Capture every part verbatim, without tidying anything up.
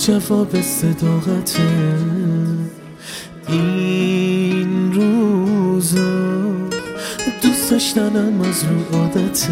جواب صداقته. این روزا دوست داشتنم از رو عادته.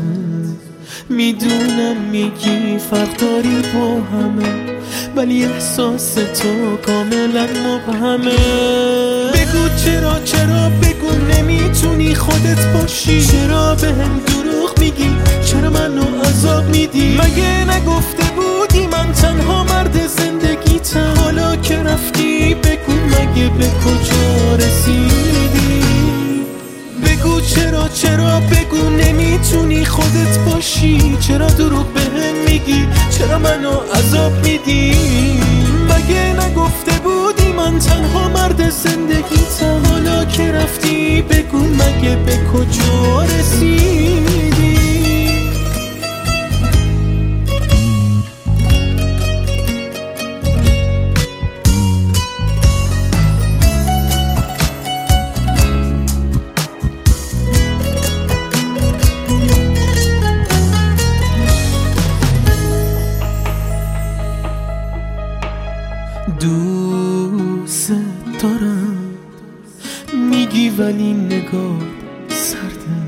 میدونم میگی فرق داری با همه، ولی احساس تو کاملا مبهمه. بگو چرا چرا بگو نمیتونی خودت باشی. چرا به هم دروغ میگی، چرا منو عذاب میدی؟ مگه نگفته بودی من تنها مرد زندگیتم؟ حالا که رفتی بگو مگه به کجا رسیدی؟ بگو چرا چرا بگو نمیتونی خودت باشی. چرا دروغ به هم میگی، چرا منو عذاب میدی؟ مگه نگفته بودی من تنها مرد زندگیتم؟ حالا که رفتی بگو مگه به کجا رسیدی؟ دوست دارم میگی ولی نگاه سرده.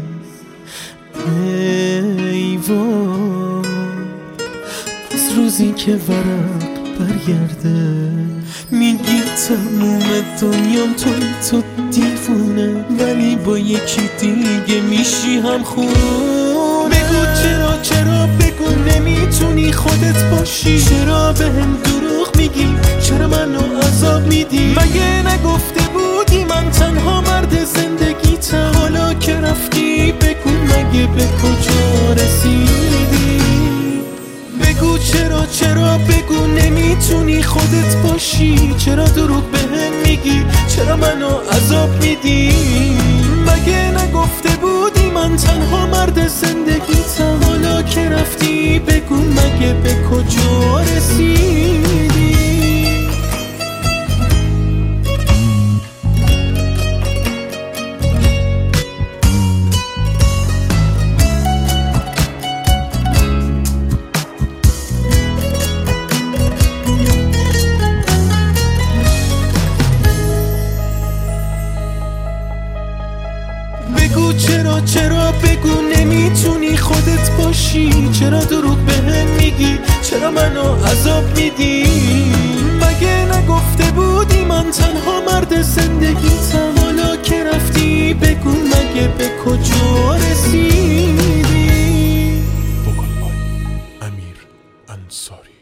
ای وای از روزی که ورق برگرده. میگی تموم دنیام توی تو دیوونه، ولی با یکی دیگه میشی هم خون. بگو چرا چرا بگو نمیتونی خودت باشی. چرا به هم دروغ میگی، چرا منو عذاب میدی؟ مگه نگفته بودی من تنها مرد زندگیتم؟ حالا که رفتی بگو مگه به کجا رسیدی؟ بگو چرا چرا بگو نمیتونی خودت باشی. چرا دروغ به هم میگی، چرا منو عذاب میدی؟ مگه نگفته بودی من تنها مرد زندگیتم؟ حالا که رفتی بگو مگه به کجا رسیدی؟ بگو چرا چرا بگو نمیتونی خودت باشی. چرا دروغ به هم میگی، چرا منو عذاب میدی؟ مگه نگفته بودی من تنها مرد زندگیتم؟ حالا که رفتی بگو مگه به کجا رسیدی؟ بوکالای امیر انصاری.